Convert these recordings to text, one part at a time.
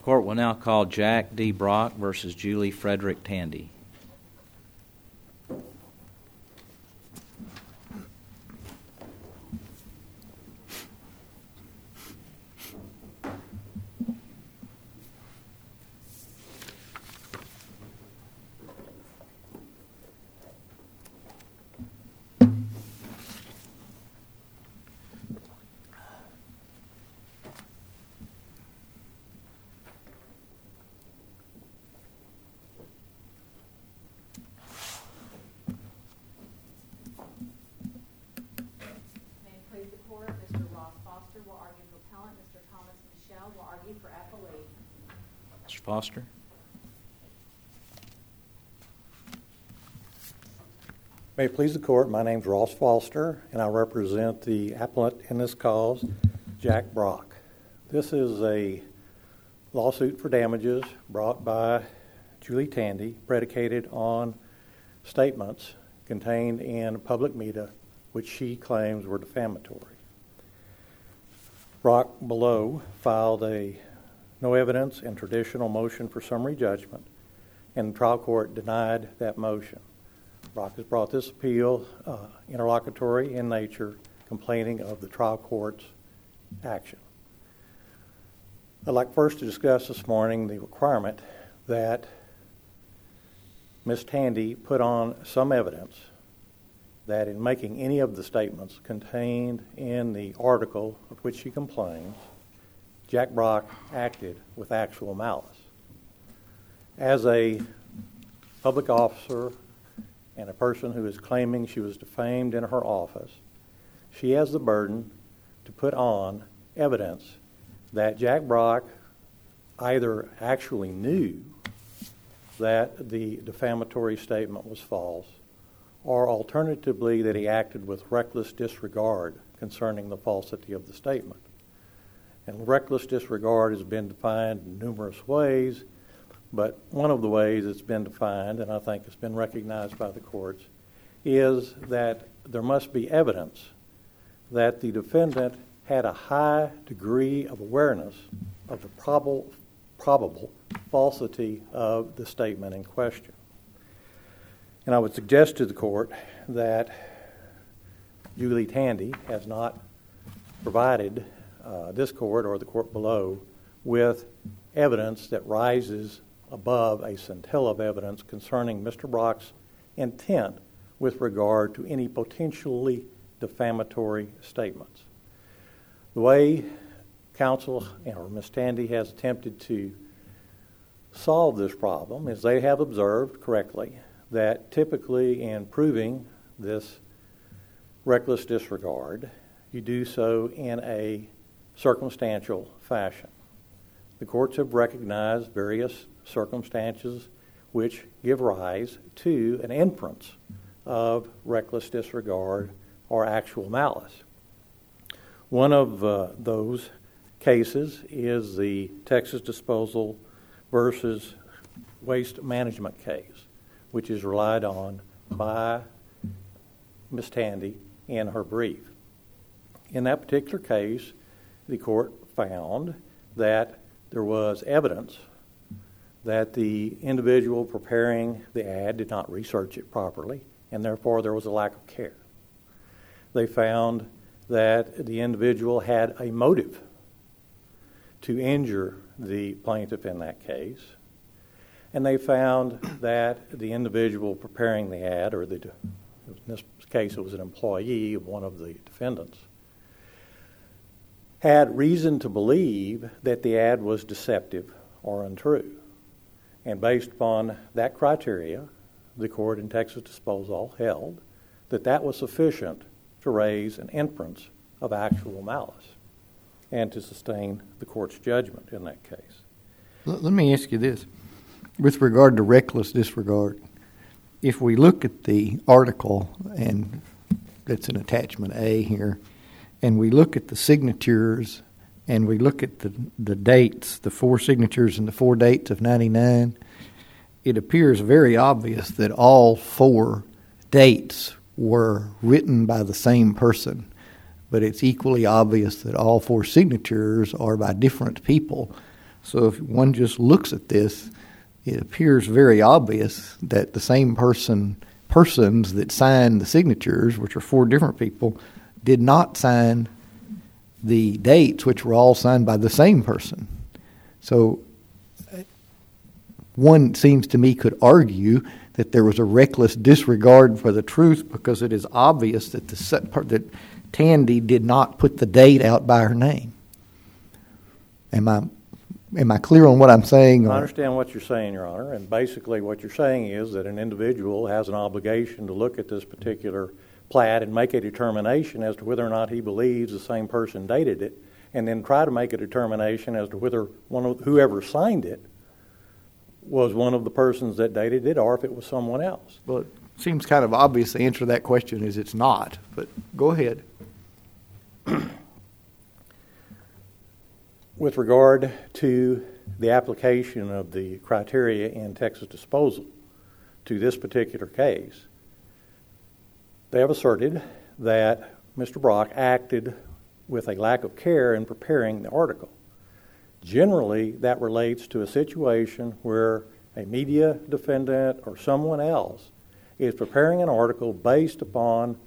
Court will now call Jack D. Brock versus Julie Frederick Tandy. Mr. Foster. May it please the Court, my name is Ross Foster, and I represent the appellant in this cause, Jack Brock. This is a lawsuit for damages brought by Julie Tandy, predicated on statements contained in public media which she claims were defamatory. Brock below filed a no evidence and traditional motion for summary judgment, and the trial court denied that motion. Brock has brought this appeal interlocutory in nature, complaining of the trial court's action. I'd like first to discuss this morning the requirement that Ms. Tandy put on some evidence that in making any of the statements contained in the article of which she complains, Jack Brock acted with actual malice. As a public officer and a person who is claiming she was defamed in her office, she has the burden to put on evidence that Jack Brock either actually knew that the defamatory statement was false, or alternatively that he acted with reckless disregard concerning the falsity of the statement. And reckless disregard has been defined in numerous ways, but one of the ways it's been defined, and I think it's been recognized by the courts, is that there must be evidence that the defendant had a high degree of awareness of the probable falsity of the statement in question. And I would suggest to the court that Julie Tandy has not provided this court or the court below with evidence that rises above a scintilla of evidence concerning Mr. Brock's intent with regard to any potentially defamatory statements. The way counsel or Ms. Tandy has attempted to solve this problem is they have observed correctly that typically in proving this reckless disregard, you do so in a circumstantial fashion. The courts have recognized various circumstances which give rise to an inference of reckless disregard or actual malice. One of those cases is the Texas Disposal versus Waste Management case, which is relied on by Ms. Tandy in her brief. In that particular case, the court found that there was evidence that the individual preparing the ad did not research it properly, and therefore there was a lack of care. They found that the individual had a motive to injure the plaintiff in that case, and they found that the individual preparing the ad, or in this case it was an employee of one of the defendants, had reason to believe that the ad was deceptive or untrue. And based upon that criteria, the court in Texas Disposal held that that was sufficient to raise an inference of actual malice and to sustain the court's judgment in that case. Let me ask you this. With regard to reckless disregard, if we look at the article, and that's an attachment A here, and we look at the signatures, and we look at the dates, the 4 signatures and the 4 dates of 99, it appears very obvious that all 4 dates were written by the same person. But it's equally obvious that all 4 signatures are by different people. So if one just looks at this, it appears very obvious that the same persons that signed the signatures, which are 4 different people, did not sign the dates, which were all signed by the same person. So one seems to me could argue that there was a reckless disregard for the truth because it is obvious that that Tandy did not put the date out by her name. Am I clear on what I'm saying? I understand what you're saying, Your Honor, and basically what you're saying is that an individual has an obligation to look at this particular plat and make a determination as to whether or not he believes the same person dated it, and then try to make a determination as to whether whoever signed it was one of the persons that dated it or if it was someone else. Well, it seems kind of obvious the answer to that question is it's not, but go ahead. With regard to the application of the criteria in Texas disposal to this particular case, they have asserted that Mr. Brock acted with a lack of care in preparing the article. Generally, that relates to a situation where a media defendant or someone else is preparing an article based upon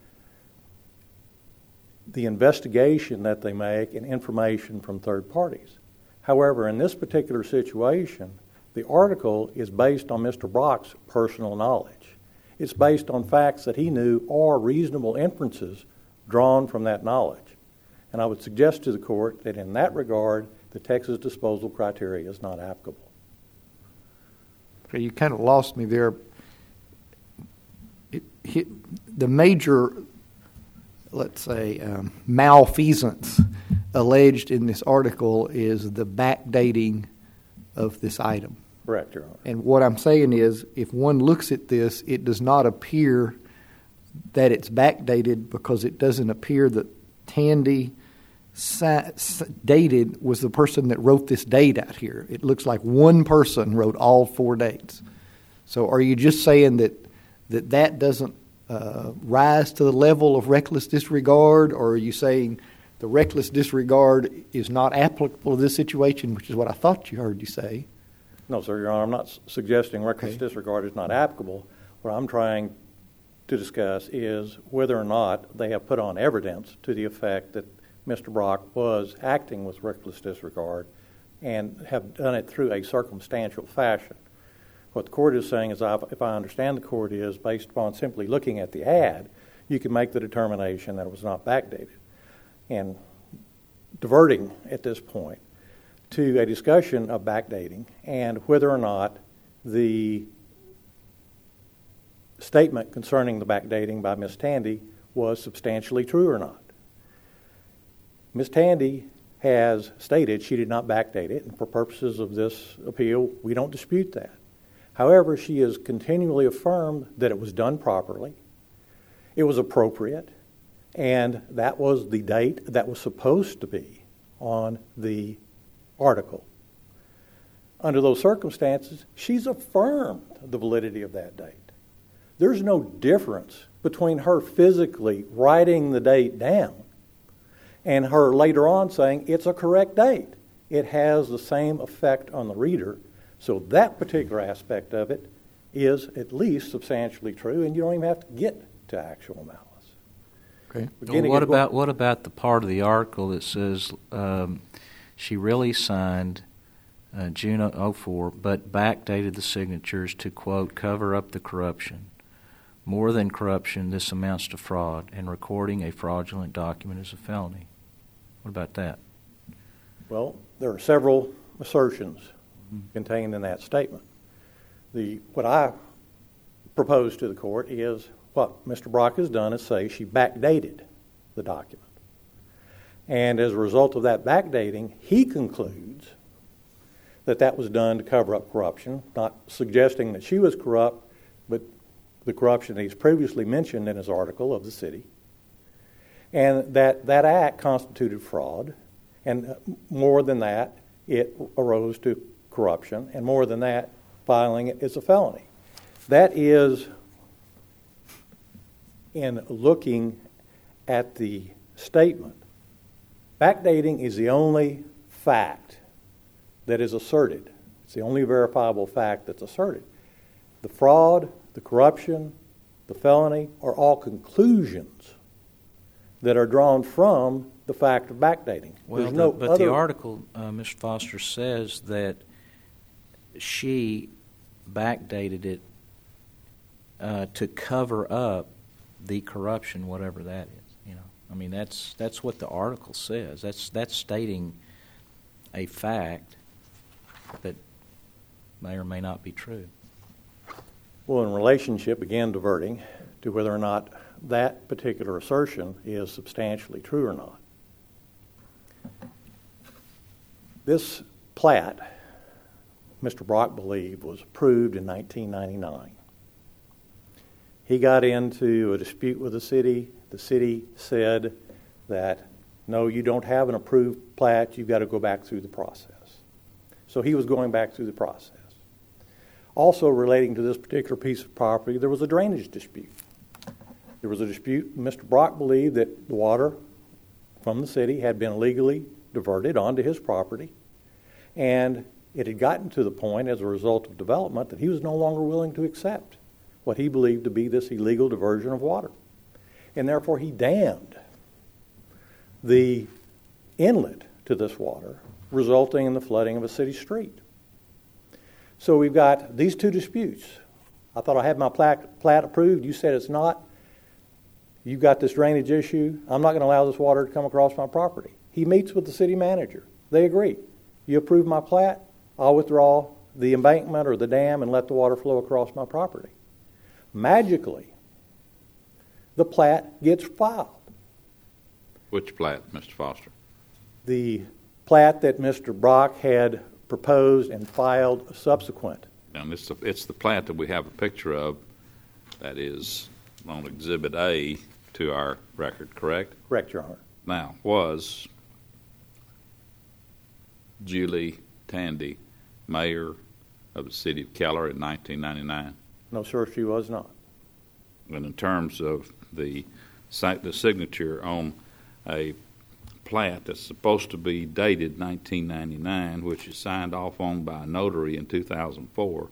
the investigation that they make and information from third parties. However, in this particular situation, the article is based on Mr. Brock's personal knowledge. It's based on facts that he knew or reasonable inferences drawn from that knowledge. And I would suggest to the court that in that regard, the Texas disposal criteria is not applicable. Okay, you kind of lost me there. The major, let's say, malfeasance alleged in this article is the backdating of this item. Correct, Your Honor. And what I'm saying is, if one looks at this, it does not appear that it's backdated because it doesn't appear that Tandy dated was the person that wrote this date out here. It looks like one person wrote all 4 dates. So are you just saying that doesn't rise to the level of reckless disregard, or are you saying the reckless disregard is not applicable to this situation, which is what I thought you heard you say? No, sir, Your Honor. I'm not suggesting reckless disregard is not applicable. What I'm trying to discuss is whether or not they have put on evidence to the effect that Mr. Brock was acting with reckless disregard and have done it through a circumstantial fashion. What the court is saying is, if I understand the court, is based upon simply looking at the ad, you can make the determination that it was not backdated. And diverting at this point to a discussion of backdating and whether or not the statement concerning the backdating by Ms. Tandy was substantially true or not. Ms. Tandy has stated she did not backdate it, and for purposes of this appeal, we don't dispute that. However, she has continually affirmed that it was done properly, it was appropriate, and that was the date that was supposed to be on the article. Under those circumstances, she's affirmed the validity of that date. There's no difference between her physically writing the date down and her later on saying it's a correct date. It has the same effect on the reader. So that particular aspect of it is at least substantially true, and you don't even have to get to actual malice. Okay. Well, what about the part of the article that says she really signed June 04, but backdated the signatures to, quote, cover up the corruption? More than corruption, this amounts to fraud, and recording a fraudulent document is a felony. What about that? Well, there are several assertions contained in that statement. What I propose to the court is what Mr. Brock has done is say she backdated the document. And as a result of that backdating, he concludes that that was done to cover up corruption, not suggesting that she was corrupt, but the corruption that he's previously mentioned in his article of the city, and that act constituted fraud, and more than that, it arose to corruption, and more than that, filing it is a felony. That is, in looking at the statement, backdating is the only fact that is asserted. It's the only verifiable fact that's asserted. The fraud, the corruption, the felony are all conclusions that are drawn from the fact of backdating. Well, the article, Mr. Foster, says that she backdated it to cover up the corruption, whatever that is. You know, I mean, that's what the article says. That's stating a fact that may or may not be true. Well, in relationship, again, diverting to whether or not that particular assertion is substantially true or not. This plat, Mr. Brock believed, was approved in 1999. He got into a dispute with the city. The city said that, no, you don't have an approved plat. You've got to go back through the process. So he was going back through the process. Also relating to this particular piece of property, there was a drainage dispute. There was a dispute. Mr. Brock believed that the water from the city had been illegally diverted onto his property, and it had gotten to the point as a result of development that he was no longer willing to accept what he believed to be this illegal diversion of water. And therefore he dammed the inlet to this water, resulting in the flooding of a city street. So we've got these two disputes. I thought I had my plat approved. You said it's not. You've got this drainage issue. I'm not going to allow this water to come across my property. He meets with the city manager. They agree. You approve my plat, I'll withdraw the embankment or the dam and let the water flow across my property. Magically, the plat gets filed. Which plat, Mr. Foster? The plat that Mr. Brock had proposed and filed subsequent. And it's the plat that we have a picture of that is on Exhibit A to our record, correct? Correct, Your Honor. Now, was Julie Tandy mayor of the city of Keller in 1999? No, sir, she was not. And in terms of the signature on a plat that's supposed to be dated 1999, which is signed off on by a notary in 2004,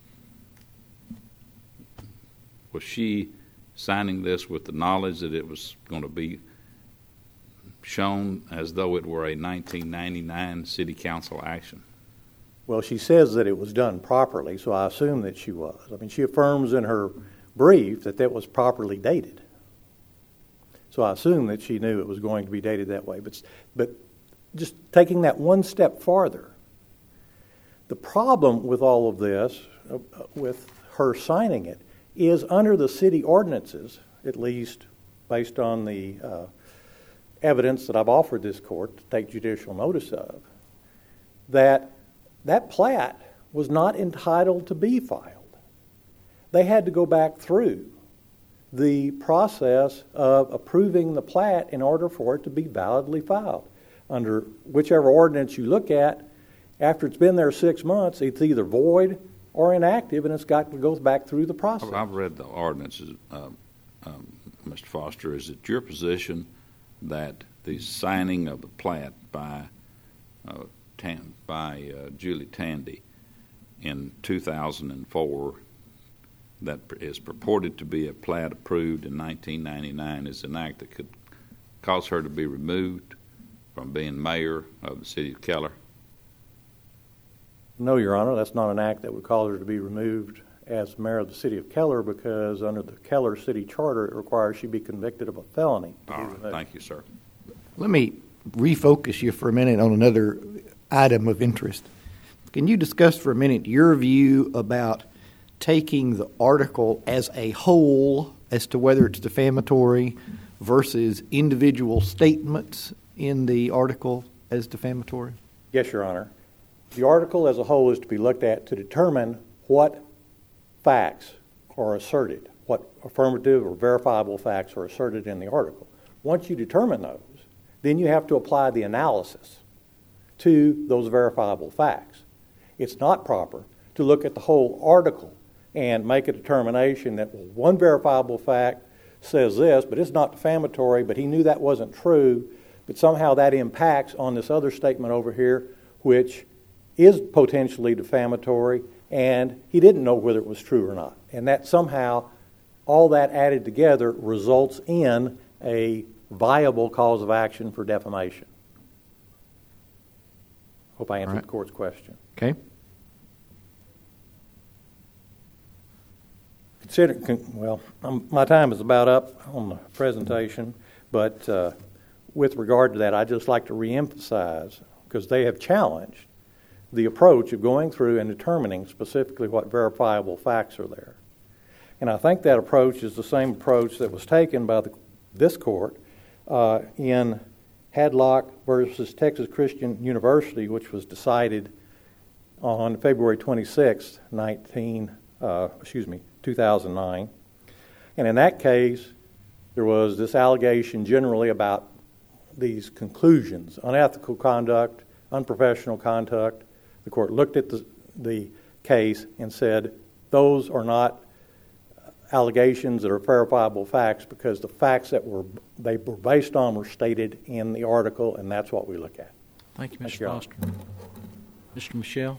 was she signing this with the knowledge that it was going to be shown as though it were a 1999 city council action? Well, she says that it was done properly, so I assume that she was. I mean, she affirms in her brief that that was properly dated. So I assume that she knew it was going to be dated that way. But just taking that one step farther, the problem with all of this, with her signing it, is under the city ordinances, at least based on the evidence that I've offered this court to take judicial notice of, that plat was not entitled to be filed. They had to go back through the process of approving the plat in order for it to be validly filed. Under whichever ordinance you look at, after it's been there 6 months, it's either void or inactive, and it's got to go back through the process. I've read the ordinances, Mr. Foster. Is it your position that the signing of the plat by Julie Tandy in 2004 that is purported to be a plat approved in 1999 is an act that could cause her to be removed from being mayor of the city of Keller? No, Your Honor, that's not an act that would cause her to be removed as mayor of the city of Keller, because under the Keller city charter it requires she be convicted of a felony. All right, thank you, sir. Let me refocus you for a minute on another item of interest. Can you discuss for a minute your view about taking the article as a whole as to whether it's defamatory versus individual statements in the article as defamatory? Yes, Your Honor. The article as a whole is to be looked at to determine what facts are asserted, what affirmative or verifiable facts are asserted in the article. Once you determine those, then you have to apply the analysis to those verifiable facts. It's not proper to look at the whole article and make a determination that, well, one verifiable fact says this, but it's not defamatory, but he knew that wasn't true, but somehow that impacts on this other statement over here, which is potentially defamatory, and he didn't know whether it was true or not. And that somehow, all that added together results in a viable cause of action for defamation. Hope I answered the court's question. Okay. My time is about up on the presentation, but with regard to that, I'd just like to reemphasize, because they have challenged the approach of going through and determining specifically what verifiable facts are there. And I think that approach is the same approach that was taken by this court in Hadlock versus Texas Christian University, which was decided on February 26, 2009. And in that case, there was this allegation generally about these conclusions: unethical conduct, unprofessional conduct. The court looked at the case and said, those are not allegations that are verifiable facts, because the facts that they were based on were stated in the article, and that's what we look at. Thank you, Mr. Foster. Mr. Michel?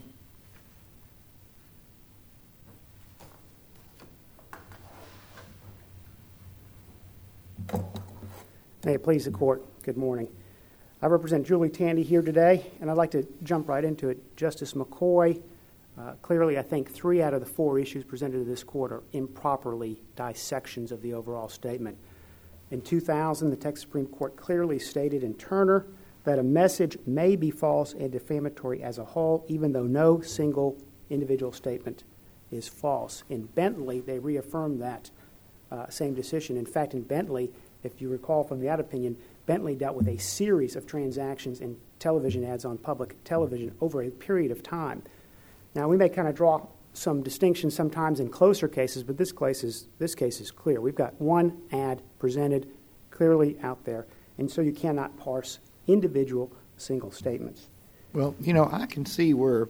May it please the court, good morning. I represent Julie Tandy here today, and I'd like to jump right into it. Justice McCoy, clearly I think 3 out of the 4 issues presented to this court are improperly dissections of the overall statement. In 2000, the Texas Supreme Court clearly stated in Turner that a message may be false and defamatory as a whole, even though no single individual statement is false. In Bentley, they reaffirmed that same decision. In fact, in Bentley, if you recall from that opinion, Bentley dealt with a series of transactions in television ads on public television over a period of time. Now, we may kind of draw some distinctions sometimes in closer cases, but this case is clear. We've got one ad presented clearly out there, and so you cannot parse individual single statements. Well, I can see where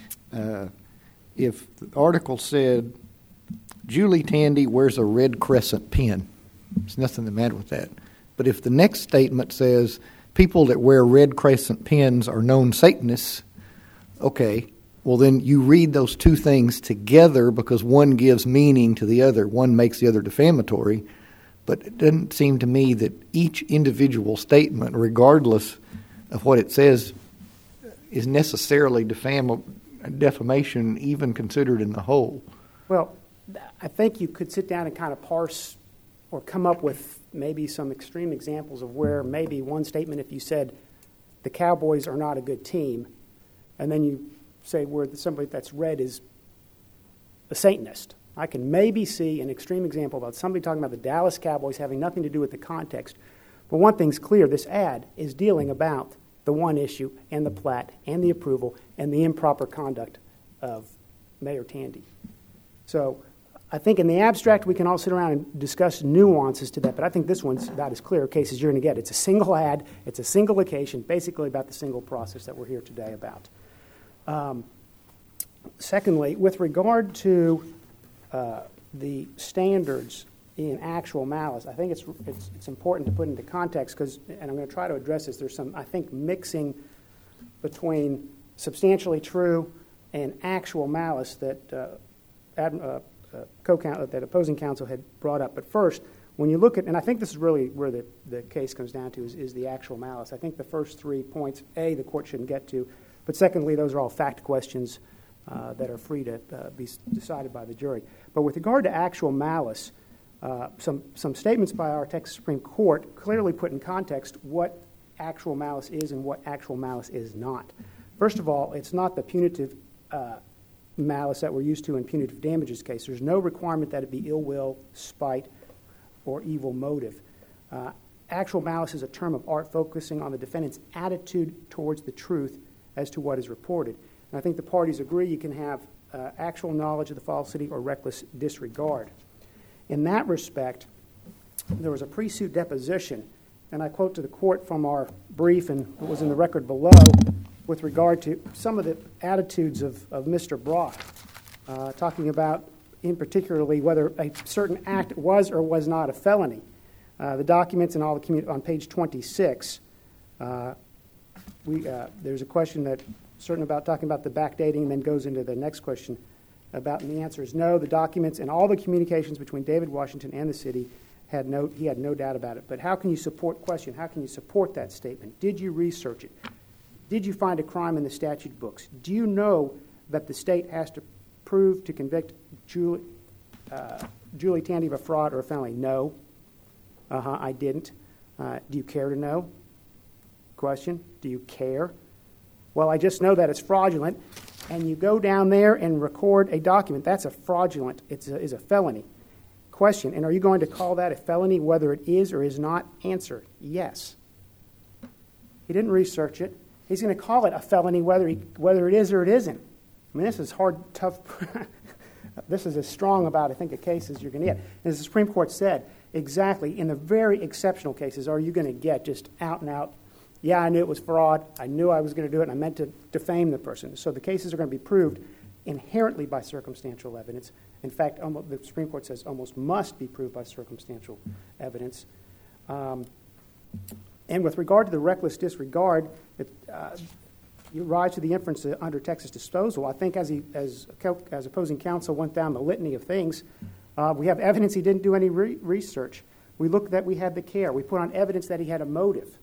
if the article said, Julie Tandy wears a red crescent pin, there's nothing the matter with that. But if the next statement says people that wear red crescent pins are known Satanists, okay, well then you read those two things together because one gives meaning to the other. One makes the other defamatory. But it doesn't seem to me that each individual statement, regardless of what it says, is necessarily defamation even considered in the whole. Well, I think you could sit down and kind of parse or come up with maybe some extreme examples of where maybe one statement, if you said the Cowboys are not a good team, and then you say where somebody that's red is a Satanist. I can maybe see an extreme example about somebody talking about the Dallas Cowboys having nothing to do with the context. But one thing's clear, this ad is dealing about the one issue and the plat and the approval and the improper conduct of Mayor Tandy. So I think in the abstract we can all sit around and discuss nuances to that, but I think this one's about as clear a case as you're going to get. It's a single ad, it's a single occasion, basically about the single process that we're here today about. Secondly, with regard to the standards in actual malice, I think it's important to put into context because, and I'm going to try to address this, there's some, I think, mixing between substantially true and actual malice that that opposing counsel had brought up. But first, when you look at, and I think this is really where the case comes down to is the actual malice. I think the first 3 points, A, the court shouldn't get to, but secondly, those are all fact questions that are free to be decided by the jury. But with regard to actual malice, some statements by our Texas Supreme Court clearly put in context what actual malice is and what actual malice is not. First of all, it's not the punitive malice that we're used to in punitive damages case. There's no requirement that it be ill will, spite, or evil motive. Actual malice is a term of art focusing on the defendant's attitude towards the truth as to what is reported. And I think the parties agree you can have actual knowledge of the falsity or reckless disregard. In that respect, there was a pre-suit deposition, and I quote to the court from our brief, and it was in the record below, with regard to some of the attitudes of Mr. Brock, talking about, in particularly, whether a certain act was or was not a felony. The documents and on page 26, there's a question that certain about talking about the backdating, and then goes into the next question about, and the answer is no, the documents and all the communications between David Washington and the city he had no doubt about it. But how can you support that statement? Did you research it? Did you find a crime in the statute books? Do you know that the state has to prove to convict Julie Tandy of a fraud or a felony? No. I didn't. Do you care to know? Question, do you care? Well, I just know that it's fraudulent, and you go down there and record a document. That's a fraudulent, is a felony. Question, and are you going to call that a felony whether it is or is not? Answer, yes. He didn't research it. He's going to call it a felony whether it is or it isn't. I mean, this is hard, tough. This is as strong about, I think, a case as you're going to get. As the Supreme Court said, exactly, in the very exceptional cases are you going to get just out and out, yeah, I knew it was fraud, I knew I was going to do it, and I meant to defame the person. So the cases are going to be proved inherently by circumstantial evidence. In fact, the Supreme Court says almost must be proved by circumstantial evidence. And with regard to the reckless disregard, you rise to the inference under Texas disposal. I think as opposing counsel went down the litany of things, we have evidence he didn't do any research. We looked that we had the care. We put on evidence that he had a motive.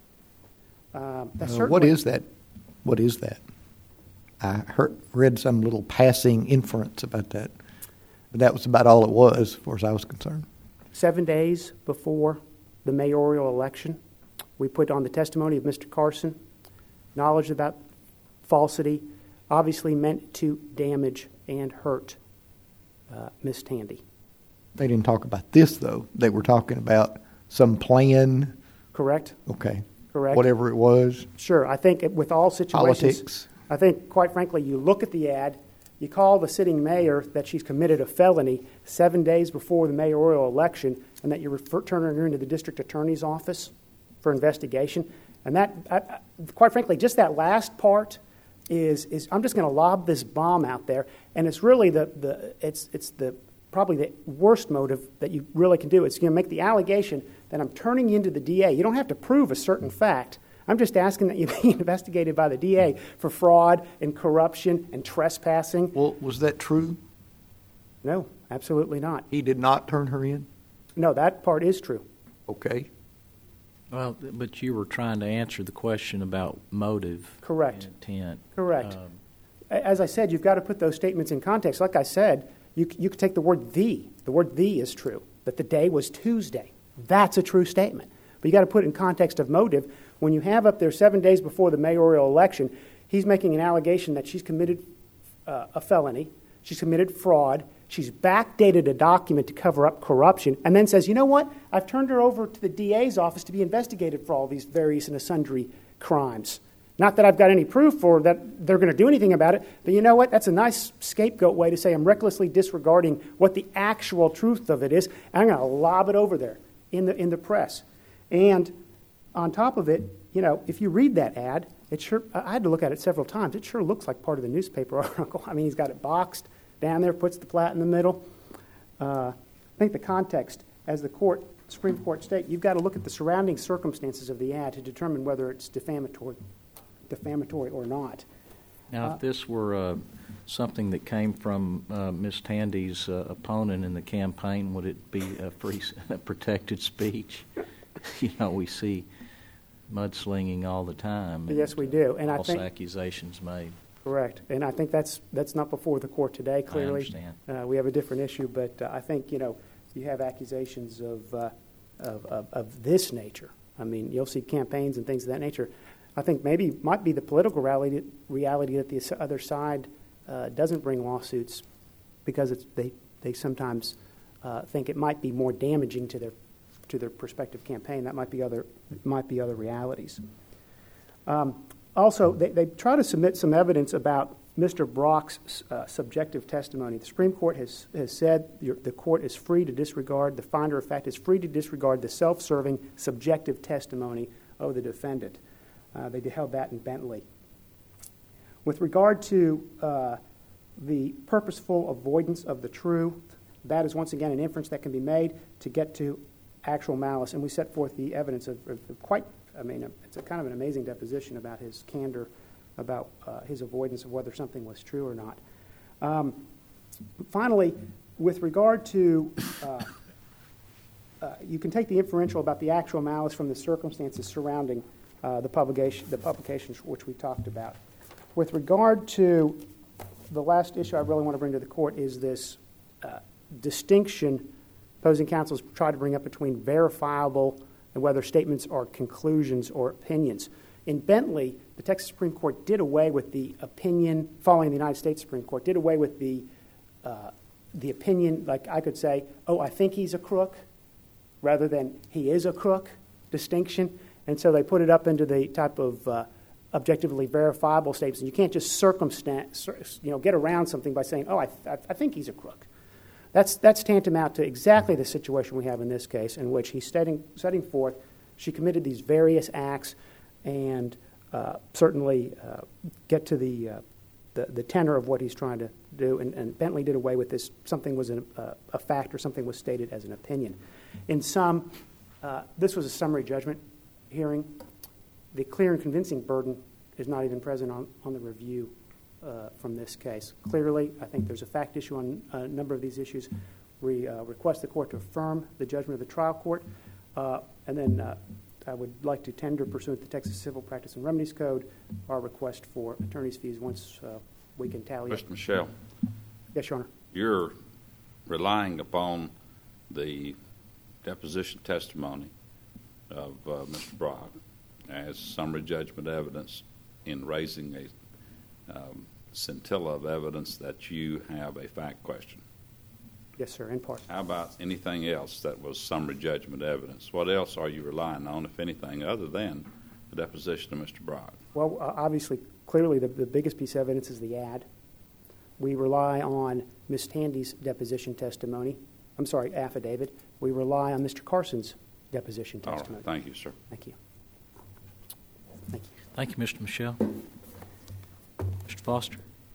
What is that? What is that? I read some little passing inference about that, but that was about all it was, as far as I was concerned. 7 days before the mayoral election, we put on the testimony of Mr. Carson, knowledge about falsity, obviously meant to damage and hurt Miss Tandy. They didn't talk about this, though. They were talking about some plan. Correct. Okay. Correct. Whatever it was. Sure. I think with all situations, politics. I think, quite frankly, you look at the ad, you call the sitting mayor that she's committed a felony 7 days before the mayoral election, and that you're turning her into the district attorney's office for investigation. And that, quite frankly, just that last part is I'm just going to lob this bomb out there, and it's really probably the worst motive that you really can do. It's going to make the allegation that I'm turning you into the DA. You don't have to prove a certain fact. I'm just asking that you be investigated by the DA for fraud and corruption and trespassing. Well, was that true? No, absolutely not. He did not turn her in? No, that part is true. Okay. Well, but you were trying to answer the question about motive. Correct. And intent. Correct. As I said, you've got to put those statements in context. Like I said, you could take the word the. The word the is true, that the day was Tuesday. That's a true statement. But you got to put it in context of motive. When you have up there 7 days before the mayoral election, he's making an allegation that she's committed a felony, she's committed fraud, she's backdated a document to cover up corruption, and then says, you know what, I've turned her over to the DA's office to be investigated for all these various and sundry crimes. Not that I've got any proof for that they're going to do anything about it, but you know what, that's a nice scapegoat way to say I'm recklessly disregarding what the actual truth of it is, and I'm going to lob it over there in the press. And on top of it, you know, if you read that ad, I had to look at it several times. It sure looks like part of the newspaper article. I mean, he's got it boxed down there, puts the plat in the middle. I think the context, as the Supreme Court state, you've got to look at the surrounding circumstances of the ad to determine whether it's defamatory or not. Now, if this were something that came from Ms. Tandy's opponent in the campaign, would it be a protected speech? You know, we see mudslinging all the time. Yes, we do. And false I think accusations made. Correct. And I think that's not before the court today, clearly. I understand. We have a different issue, but I think, you know, you have accusations of this nature. I mean, you'll see campaigns and things of that nature. I think maybe might be the political reality that the other side doesn't bring lawsuits because they sometimes think it might be more damaging to their prospective campaign. That might be other realities. Also, they try to submit some evidence about Mr. Brock's subjective testimony. The Supreme Court has said the court is free to disregard, the finder of fact is free to disregard the self-serving subjective testimony of the defendant. They held that in Bentley. With regard to the purposeful avoidance of the truth, that is once again an inference that can be made to get to actual malice. And we set forth the evidence of it's a kind of an amazing deposition about his candor about his avoidance of whether something was true or not. Finally, with regard to, you can take the inferential about the actual malice from the circumstances surrounding the publications which we talked about. With regard to the last issue I really want to bring to the court is this distinction opposing counsels try to bring up between verifiable and whether statements are conclusions or opinions. In Bentley, the Texas Supreme Court did away with the opinion, following the United States Supreme Court, did away with the opinion, like I could say, oh, I think he's a crook, rather than he is a crook distinction. And so they put it up into the type of objectively verifiable statements. And you can't just get around something by saying, oh, I think he's a crook. That's tantamount to exactly the situation we have in this case, in which he's setting forth she committed these various acts and certainly get to the tenor of what he's trying to do. And Bentley did away with this. Something was a fact or something was stated as an opinion. In sum, this was a summary judgment hearing. The clear and convincing burden is not even present on the review from this case. Clearly, I think there's a fact issue on a number of these issues. We request the court to affirm the judgment of the trial court, and then I would like to tender, pursuant to the Texas Civil Practice and Remedies Code, our request for attorney's fees once we can tally Mr. Michel. Yes, Your Honor. You're relying upon the deposition testimony of Mr. Brock as summary judgment evidence in raising a scintilla of evidence that you have a fact question. Yes, sir, in part. How about anything else that was summary judgment evidence? What else are you relying on, if anything, other than the deposition of Mr. Brock? Well, obviously, clearly the biggest piece of evidence is the ad. We rely on Ms. Tandy's deposition testimony. I'm sorry, affidavit. We rely on Mr. Carson's deposition testimony. All right. Thank you, sir. Thank you. Thank you. Thank you, Mr. Michel. Mr. Foster.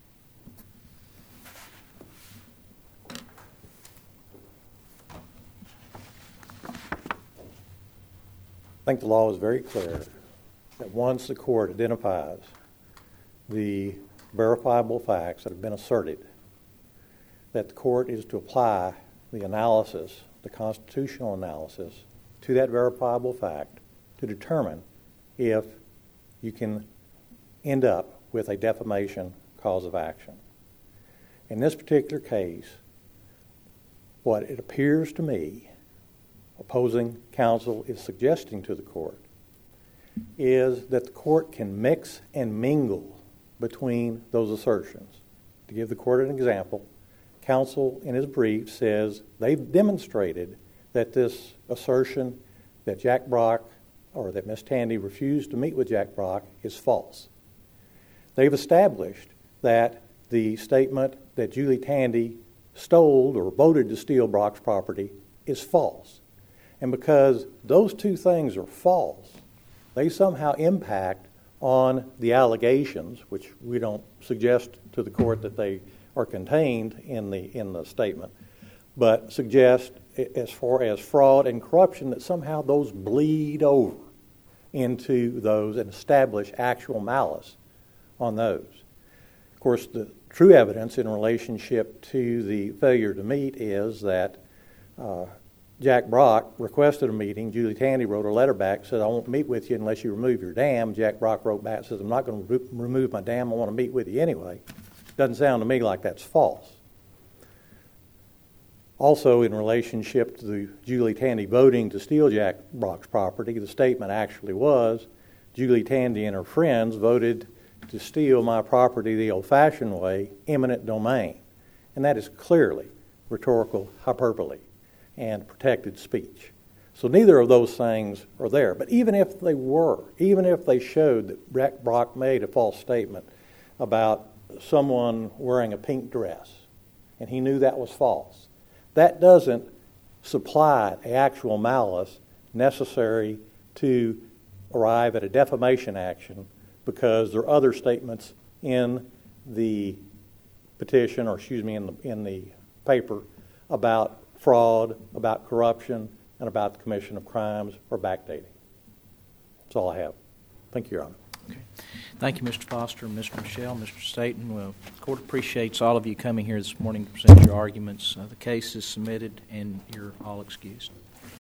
I think the law is very clear that once the court identifies the verifiable facts that have been asserted, that the court is to apply the analysis, the constitutional analysis, to that verifiable fact to determine if you can end up with a defamation cause of action. In this particular case, what it appears to me opposing counsel is suggesting to the court is that the court can mix and mingle between those assertions. To give the court an example, counsel in his brief says they've demonstrated that this assertion that Jack Brock or that Ms. Tandy refused to meet with Jack Brock is false. They've established that the statement that Julie Tandy stole or voted to steal Brock's property is false. And because those two things are false, they somehow impact on the allegations, which we don't suggest to the court that they are contained in the statement, but suggest as far as fraud and corruption that somehow those bleed over into those and establish actual malice on those. Of course, the true evidence in relationship to the failure to meet is that Jack Brock requested a meeting. Julie Tandy wrote a letter back, said, I won't meet with you unless you remove your dam. Jack Brock wrote back, says, I'm not going to remove my dam. I want to meet with you anyway. Doesn't sound to me like that's false. Also, in relationship to the Julie Tandy voting to steal Jack Brock's property, the statement actually was, Julie Tandy and her friends voted to steal my property the old-fashioned way, eminent domain. And that is clearly rhetorical hyperbole and protected speech. So neither of those things are there. But even if they were, even if they showed that Jack Brock made a false statement about someone wearing a pink dress, and he knew that was false, that doesn't supply the actual malice necessary to arrive at a defamation action, because there are other statements in the petition, or in the paper, about fraud, about corruption, and about the commission of crimes or backdating. That's all I have. Thank you, Your Honor. Okay. Thank you, Mr. Foster, Mr. Michelle, Mr. Staten. Well, the court appreciates all of you coming here this morning to present your arguments. The case is submitted, and you're all excused.